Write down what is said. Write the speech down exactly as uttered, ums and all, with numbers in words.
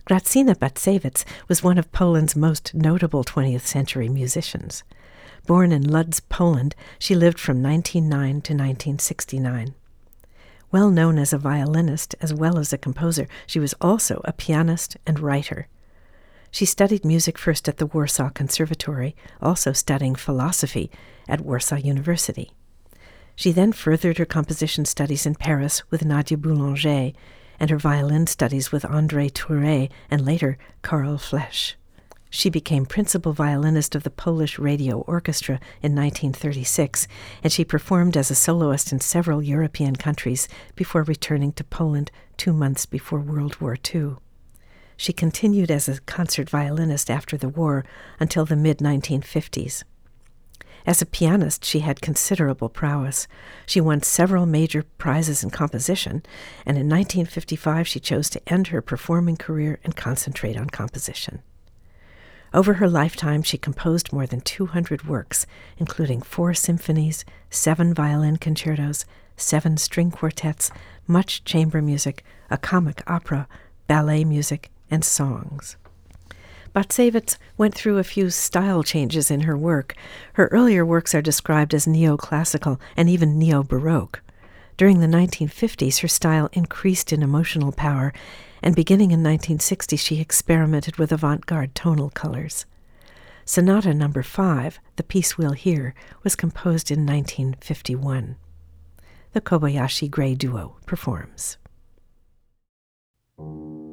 Grażyna Batkiewicz was one of Poland's most notable twentieth century musicians. Born in Lodz, Poland, she lived from nineteen oh nine to nineteen sixty-nine. Well known as a violinist as well as a composer, she was also a pianist and writer. She studied music first at the Warsaw Conservatory, also studying philosophy at Warsaw University. She then furthered her composition studies in Paris with Nadia Boulanger and her violin studies with André Touré and later Karl Flesch. She became principal violinist of the Polish Radio Orchestra in nineteen thirty-six, and she performed as a soloist in several European countries before returning to Poland two months before World War Two. She continued as a concert violinist after the war until the mid nineteen fifties. As a pianist, she had considerable prowess. She won several major prizes in composition, and in nineteen fifty-five she chose to end her performing career and concentrate on composition. Over her lifetime, she composed more than two hundred works, including four symphonies, seven violin concertos, seven string quartets, much chamber music, a comic opera, ballet music, and songs. Batkiewicz went through a few style changes in her work. Her earlier works are described as neoclassical and even neo-baroque. During the nineteen fifties, her style increased in emotional power, and beginning in nineteen sixty, she experimented with avant-garde tonal colors. Sonata Number Five, the piece we'll hear, was composed in nineteen fifty-one. The Kobayashi Gray Duo performs.